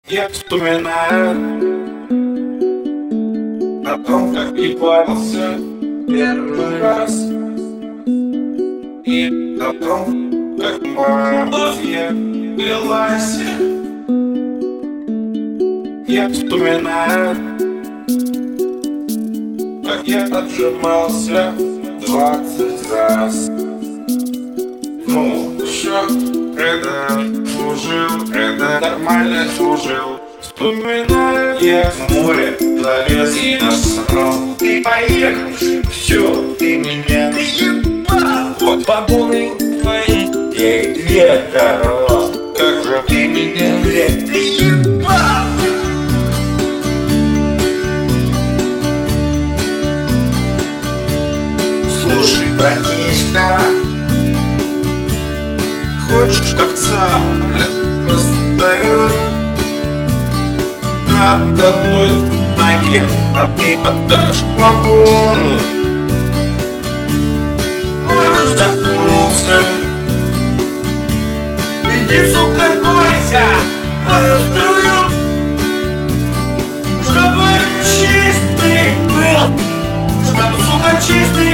Я вспоминаю о том, как ебался первый раз, и о том, как любовь велась. Я вспоминаю, как я отжимался 20 раз. Ну, что это служил, это нормально служил. Вспоминаю, я в море залез и насрал. Ты поехавший, все, ты меня наебал. Вот по полной твоей я здоров. Как же ты меня, блядь, наебал. Слушай, братишка, хочешь как сам, расстаюсь над одной ноге, а ты отдашь погону. Можешь заткнуться, иди, сука, бойся, расстрою, чтобы чистый был, чтобы, сука, чистый